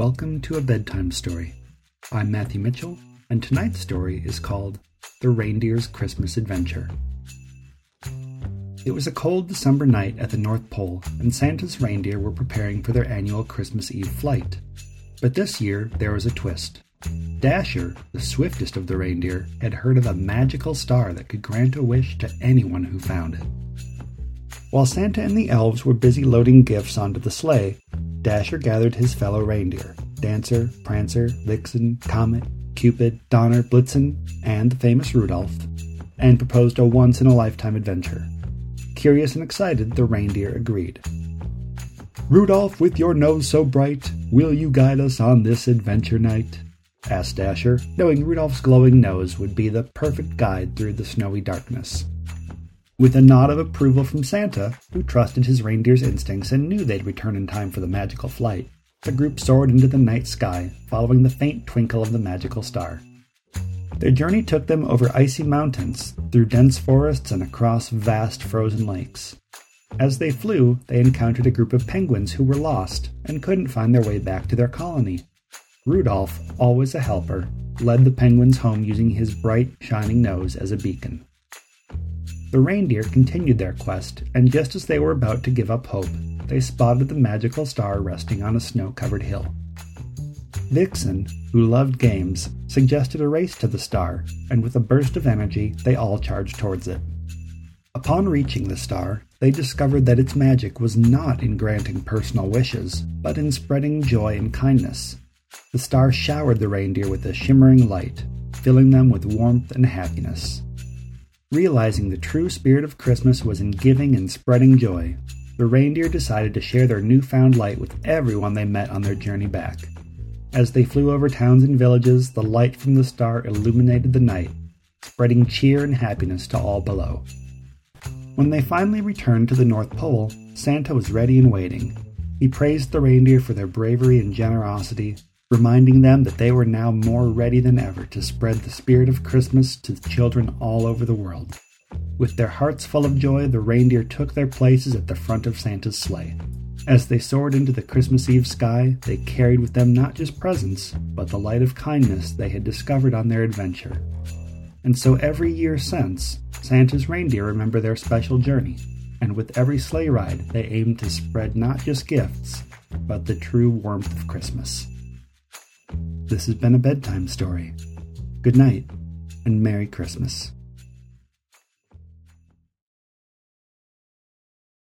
Welcome to A Bedtime Story. I'm Matthew Mitchell, and tonight's story is called The Reindeer's Christmas Adventure. It was a cold December night at the North Pole, and Santa's reindeer were preparing for their annual Christmas Eve flight. But this year, there was a twist. Dasher, the swiftest of the reindeer, had heard of a magical star that could grant a wish to anyone who found it. While Santa and the elves were busy loading gifts onto the sleigh, Dasher gathered his fellow reindeer, Dancer, Prancer, Vixen, Comet, Cupid, Donner, Blitzen, and the famous Rudolph, and proposed a once-in-a-lifetime adventure. Curious and excited, the reindeer agreed. "Rudolph, with your nose so bright, will you guide us on this adventure night?" asked Dasher, knowing Rudolph's glowing nose would be the perfect guide through the snowy darkness. With a nod of approval from Santa, who trusted his reindeer's instincts and knew they'd return in time for the magical flight, the group soared into the night sky, following the faint twinkle of the magical star. Their journey took them over icy mountains, through dense forests, and across vast frozen lakes. As they flew, they encountered a group of penguins who were lost and couldn't find their way back to their colony. Rudolph, always a helper, led the penguins home using his bright, shining nose as a beacon. The reindeer continued their quest, and just as they were about to give up hope, they spotted the magical star resting on a snow-covered hill. Vixen, who loved games, suggested a race to the star, and with a burst of energy, they all charged towards it. Upon reaching the star, they discovered that its magic was not in granting personal wishes, but in spreading joy and kindness. The star showered the reindeer with a shimmering light, filling them with warmth and happiness. Realizing the true spirit of Christmas was in giving and spreading joy, the reindeer decided to share their newfound light with everyone they met on their journey back. As they flew over towns and villages, the light from the star illuminated the night, spreading cheer and happiness to all below. When they finally returned to the North Pole, Santa was ready and waiting. He praised the reindeer for their bravery and generosity, reminding them that they were now more ready than ever to spread the spirit of Christmas to children all over the world. With their hearts full of joy, the reindeer took their places at the front of Santa's sleigh. As they soared into the Christmas Eve sky, they carried with them not just presents, but the light of kindness they had discovered on their adventure. And so every year since, Santa's reindeer remember their special journey, and with every sleigh ride, they aim to spread not just gifts, but the true warmth of Christmas. This has been A Bedtime Story. Good night, and Merry Christmas.